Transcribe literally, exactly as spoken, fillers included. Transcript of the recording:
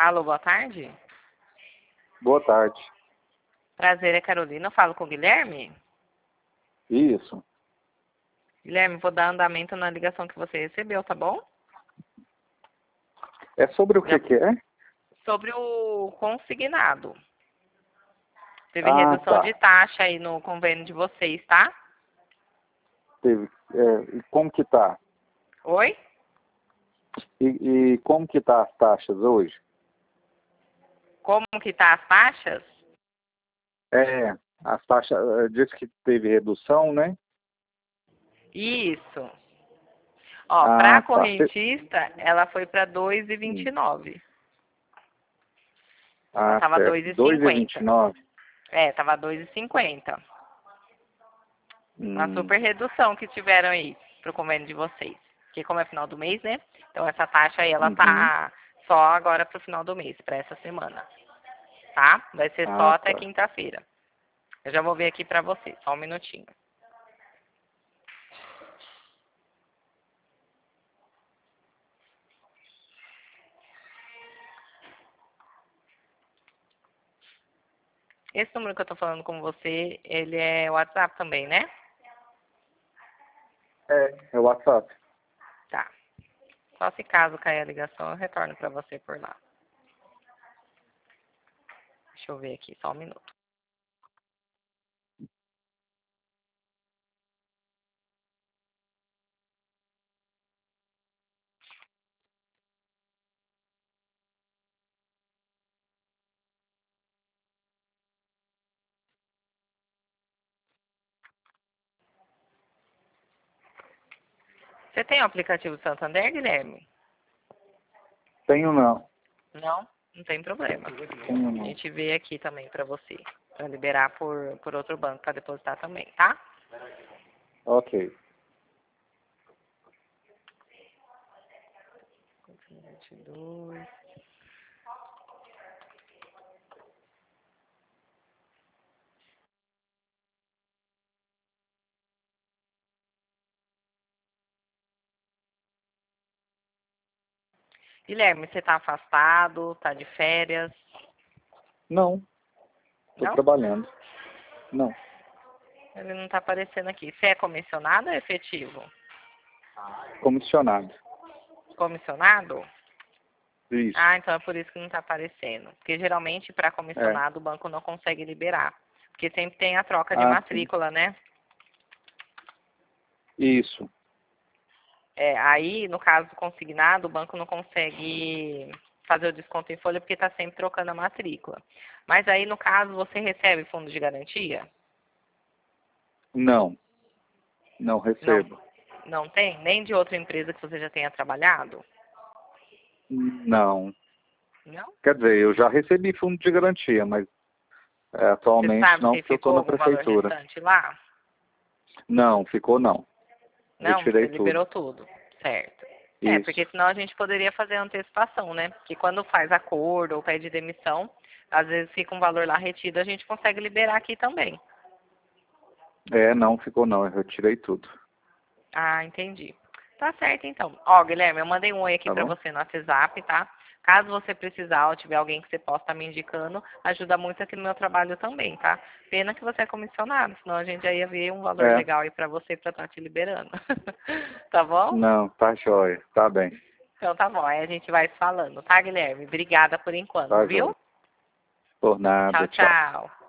Alô, boa tarde. Boa tarde. Prazer, é Carolina. Eu falo com o Guilherme? Isso. Guilherme, vou dar andamento na ligação que você recebeu, tá bom? É sobre o que Já... que é? Sobre o consignado. Teve Ah, redução tá. de taxa aí no convênio de vocês, tá? Teve. É, e como que tá? Oi? E, e como que tá as taxas hoje? Como que tá as taxas? É, as taxas, eh, disse que teve redução, né? Isso. Ó, para Ah, a tá. Cê- correntista, ela foi para dois reais e vinte hum. e nove. Ela Ah, tava certo. dois reais e dois e vinte e cinquenta. nove. É, tava dois reais e cinquenta. Uma Hum. super redução que tiveram aí pro convênio de vocês. Porque como é final do mês, né? Então essa taxa aí, ela Uhum. tá só agora pro final do mês, para essa semana. Tá? Vai ser só Ah, até tá. quinta-feira. Eu já vou ver aqui pra você, só um minutinho. Esse número que eu tô falando com você, ele é WhatsApp também, né? É, é o WhatsApp. Tá. Só se caso cair a ligação, eu retorno pra você por lá. Deixa eu ver aqui, só um minuto. Você tem o aplicativo Santander, Guilherme? Tenho não. Não? Não tem problema. Tenho A não. gente vê aqui também pra você. Pra liberar por, por outro banco pra depositar também, tá? Ok. vinte e dois. Guilherme, você tá afastado? Tá de férias? Não. Estou Não? trabalhando. Não. Ele não tá aparecendo aqui. Você é comissionado ou é efetivo? Comissionado. Comissionado? Isso. Ah, então é por isso que não tá aparecendo. Porque geralmente para É. comissionado o banco não consegue liberar. Porque sempre tem a troca de Ah, sim. matrícula, né? Isso. É, aí, no caso do consignado, o banco não consegue fazer o desconto em folha porque está sempre trocando a matrícula. Mas aí, no caso, você recebe fundo de garantia? Não. Não Não, recebo. não tem? Nem de outra empresa que você já tenha trabalhado? Não. Não? Quer dizer, eu já recebi fundo de garantia, mas é, Você atualmente sabe não, se porque eu estou ficou na algum valor prefeitura. restante lá? Não, ficou não. Não, você Retirei tudo. liberou tudo. Certo. É, Isso. porque senão a gente poderia fazer a antecipação, né? Porque quando faz acordo ou pede demissão, às vezes fica um valor lá retido, a gente consegue liberar aqui também. É, não ficou não. Eu retirei tudo. Ah, entendi. Tá certo, então. Ó, Guilherme, eu mandei um oi aqui Tá pra bom? você no WhatsApp, tá? Caso você precisar ou tiver alguém que você possa estar me indicando, ajuda muito aqui no meu trabalho também, tá? Pena que você é comissionado, senão a gente já ia ver um valor É. legal aí pra você pra estar te liberando. Tá bom? Não, tá jóia. Tá bem. Então tá bom, aí a gente vai se falando, tá, Guilherme? Obrigada por enquanto, Tá viu? jóia. Por Tchau, nada. Tchau. tchau.